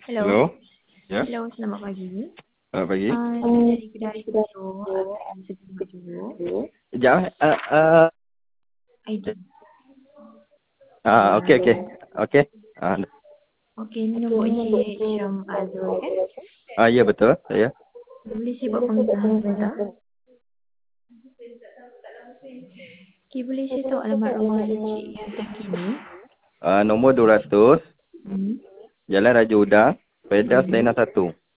Hello. Hello. Ya. Hello, selamat pagi. Selamat pagi. Saya dari kedai Studio Akan Segamat Johor. Sekejap. ID. Okey, okey. Okey. Okey, ini nombor Encik Syam Azrul kan? Ya betul. Saya. Boleh saya buat pengesahan sebentar? Okey, boleh saya tahu alamat rumah Encik yang terkini? Nombor 200. Hmm. Jalan Raja Udang. Pedas Lena 1.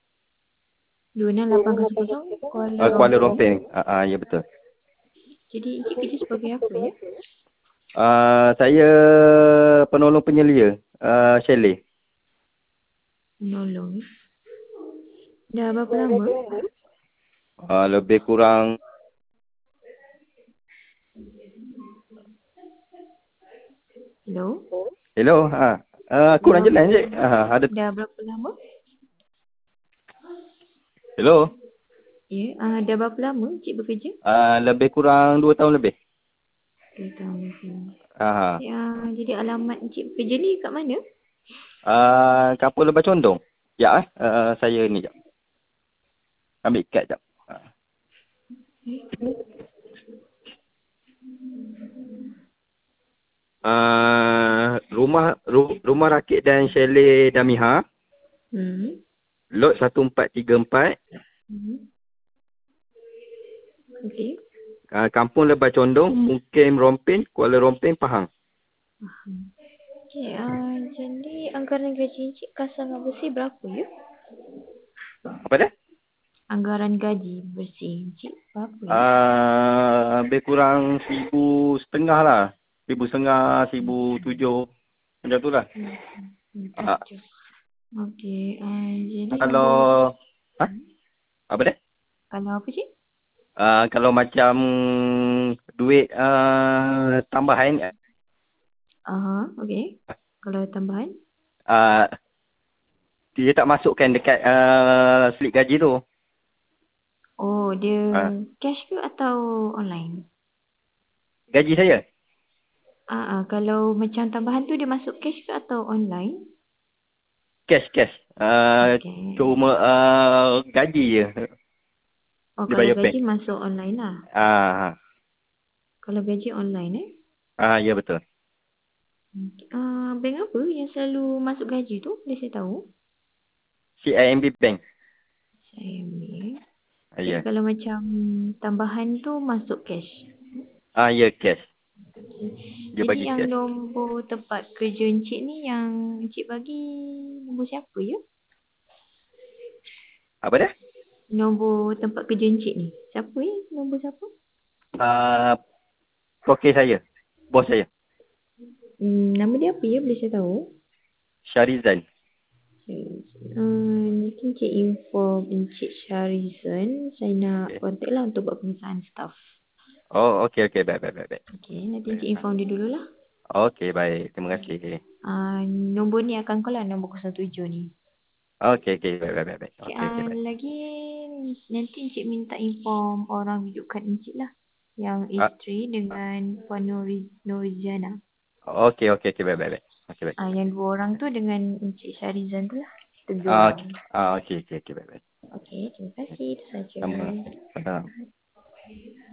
26800 Kuala Kuala Lumpur. Lumpur. Ya betul. Jadi Encik kerja sebagai apa ya? Saya penolong penyelia. Chalet. Menolong. Dah berapa lama? Lebih kurang. Hello? Hello. Kurang Dah, jelas je. Ada. dah berapa lama? Hello. Ya, dah berapa lama Encik bekerja? Lebih kurang 2 tahun lebih. 2 tahun lebih. Ah. Ya, jadi alamat Encik bekerja ni kat mana? Kapal Lebar Condong. Ya, saya ni jap. Ambil kad jap. Rumah rakit dan chalet Damiha. Hmm. Lot 1434. Okey. Kampung Lebar Condong, Mukim Rompin, Kuala Rompin, Pahang. Okey, jadi anggaran gaji Encik kasar dengan bersih berapa ya? Apa dia? Anggaran gaji bersih Encik berapa ya? Lebih kurang 1,500 lah. 1,500, 1,700. Macam tu lah. Tujuh. Okey, jadi Kalau... Apa dia? kalau apa Cik? Kalau macam duit tambahan, Okey. Kalau tambahan? dia tak masukkan dekat slip gaji tu. Oh, dia Ah, cash ke atau online? gaji saya. Kalau macam tambahan tu dia masuk cash ke atau online? Cash, cash. Okey. Cuma gaji je. Oh, Dia kalau bayar bank. gaji masuk online lah. Kalau gaji online Ya betul. bank apa yang selalu masuk gaji tu? Boleh saya tahu? CIMB Bank. Saya ambil. Jadi Ya. kalau macam tambahan tu masuk cash. Ya cash. Dia Jadi bagi yang cash. nombor tempat kerja Encik ni yang Encik bagi nombor siapa ya? Apa dia? Nombor tempat kerja Encik ni. Siapa ya? Nombor siapa? Kokey saya. Bos saya. Nama dia apa ya? Boleh saya tahu? Syarizan. Nanti Encik inform Encik Syarizan. Saya nak contact lah untuk buat pengesahan staff. Oh, okey, okey. Baik, baik, baik, baik. Okey, nanti Encik inform dia dululah. Okey, baik. Terima kasih. Nombor ni akan call lah, nombor 07 ni. Okey, okey. Baik, baik, baik, baik. Okay, Okey, okey, baik. lagi nanti Encik minta inform orang rujukan Encik lah. Yang isteri dengan Puan Nuriziana. Okey, okey, okey. Baik, baik, baik. Okey, baik. Yang dua orang tu dengan Encik Syarizan tu lah. Itu dua orang. Okey, okey, okey. Baik, baik. Okey, terima kasih. Itu saja. Sama.